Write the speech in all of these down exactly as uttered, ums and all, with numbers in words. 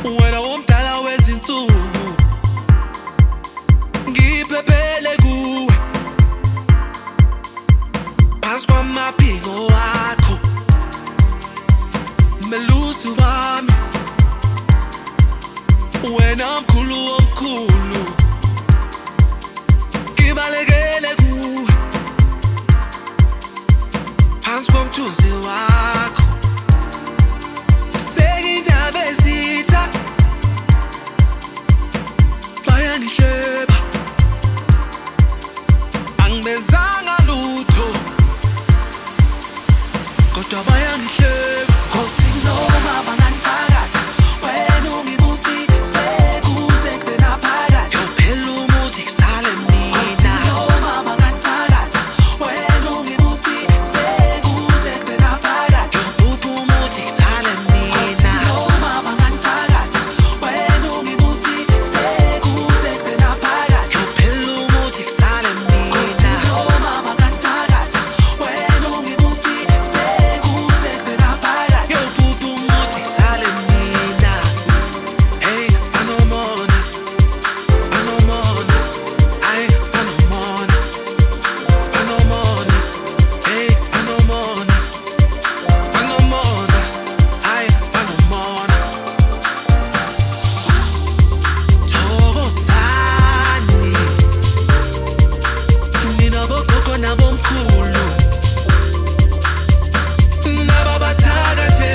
wena womdala wezinsuku, ngiphephele kuwe phansi kwamaphiko akho, melusi wami, wena mkhulu omkhulu, ngibalekele kuwe phansi komthunzi wakho. Sekindaba ezitha bayangihleba, angibenzanga lutho kodwa bayangihleba. Khosi noma bangangithakatha, wena ungibusise kuze kube naphakade. Yophela umuthi kusale mina. Khosi noma bangangithakatha, wena ungibusise kuze kube naphakade. Yobupha umuthi kusale mina. Khosi noma bangangithakatha, wena ungibusise kuze kube naphakade. Yophela umuthi kusale mina. Khosi noma bangangithakatha, wena ungibusise kuze kube naphakade. Yobupha umuthi kusale mina. Hey, anomona, anomona, ay, anomona, anomona, hey, anomona, anomona, ay, anomona. Thokozani, nina bogogo nabomkhulu, nababathakathe,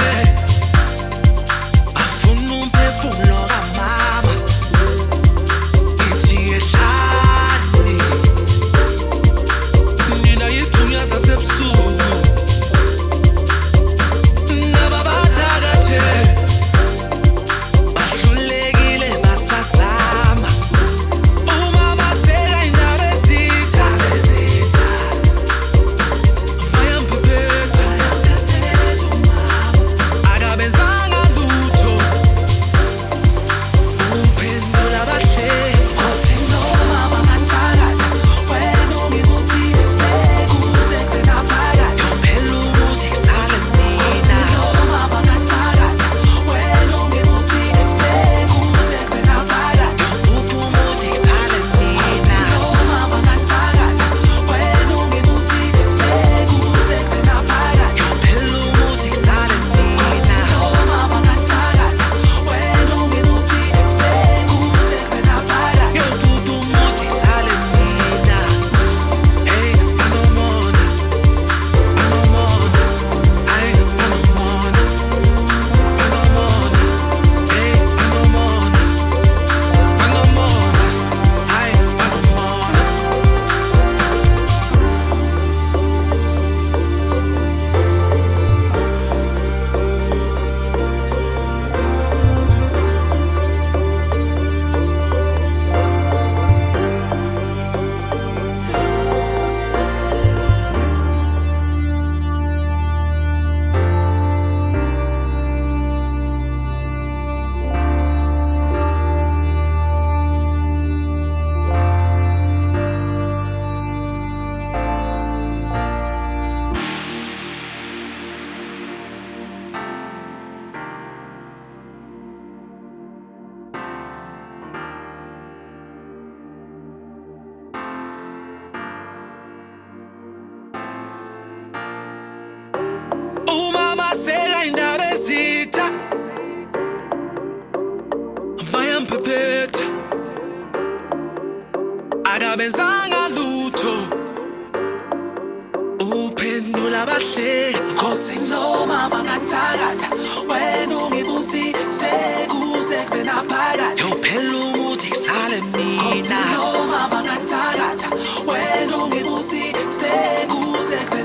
bafuna umphefumulo kamama. Ngithi yehlani, nina yithunya zasebusuku, nababathakathe, bahlulekile basazama. Uma baseka indaba ezitha, bayamphephetha, akabenzanga lutho, uphendula bahle. Khosi noma bangangithakatha, wena ungibusise kuze kube naphakade. Yophela umuthi kusale mina. Khosi noma bangangithakatha, wena ungibusise kuze kube naphakade. Yobupha umuthi kusale mina. Khosi noma bangangithakatha, wena ungibusise kuze kube naphakade. Yophela umuthi kusale mina. Khosi noma bangangithakatha, wena ungibusise kuze kube naphakade. Yobupha umuthi kusale mina. Hey, anomona, anomona, ay, anomona, anomona, hey, anomona, anomona, ay, anomona. Uma baseka indaba ezitha, bayamphephetha, akabenzanga lutho, uphendula bahle. Khosi noma bangangithakatha, wena ungibusise kuze kube naphakade. Yophela umuthi kusale mina. Khosi noma bangangithakatha, wena ungibusise kuze kube